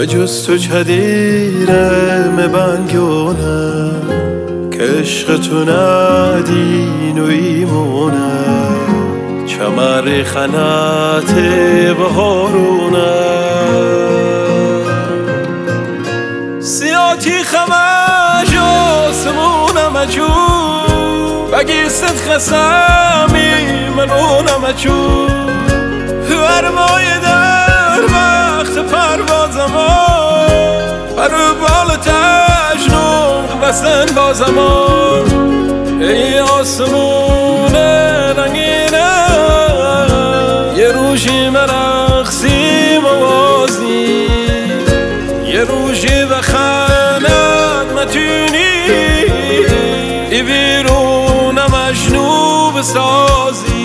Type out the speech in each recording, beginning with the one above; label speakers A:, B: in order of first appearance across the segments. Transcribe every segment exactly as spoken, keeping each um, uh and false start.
A: جز تو چدیرم بنگونه که عشق تو ندین و ایمونه چمر خنات بهارونه سیاتی خمج آسمونم اجو بگی صد خسمی منونم اجو ارمای در وقت پروازم برو بال تجنون بسن بازم ای آسمون رنگینه یه روشی مرقصی موازی یه روشی بخند متونی ای بیرون مجنون بسازی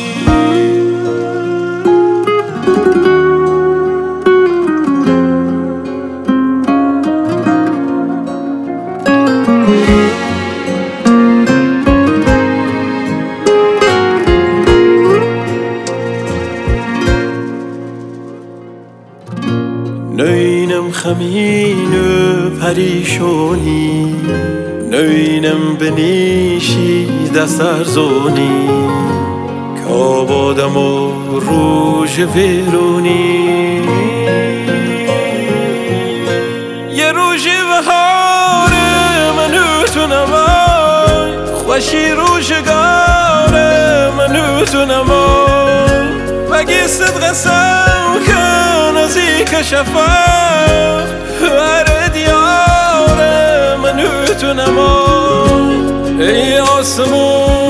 A: نوینم خمین و پریشونی نوینم بنیشی دست ارزونی که آبادم و روژ ویرونی یه روژی بهاره منو تو نمای خوشی روشگاره منو تو نمای بگی صدق سم کن از که شفاف هر دیار منو تو نمای ای آسمون